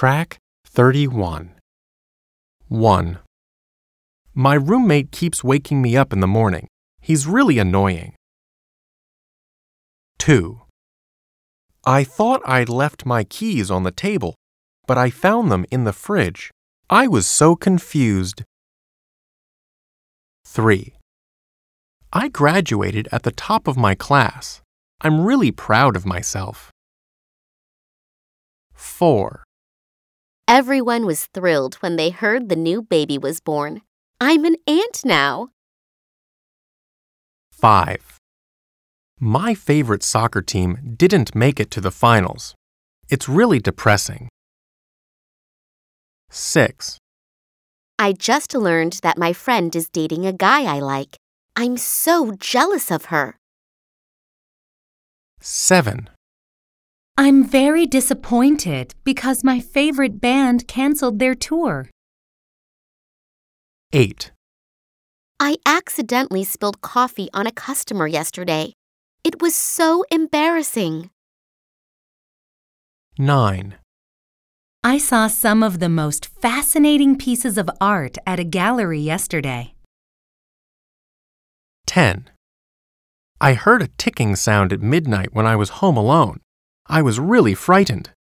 Track 31. 1. My roommate keeps waking me up in the morning. He's really annoying. 2. I thought I'd left my keys on the table, but I found them in the fridge. I was so confused. 3. I graduated at the top of my class. I'm really proud of myself. 4. Everyone was thrilled when they heard the new baby was born. I'm an aunt now. 5. My favorite soccer team didn't make it to the finals. It's really depressing. 6. I just learned that my friend is dating a guy I like. I'm so jealous of her. 7. I'm very disappointed because my favorite band canceled their tour. 8. I accidentally spilled coffee on a customer yesterday. It was so embarrassing. 9. I saw some of the most fascinating pieces of art at a gallery yesterday. 10. I heard a ticking sound at midnight when I was home alone. I was really frightened.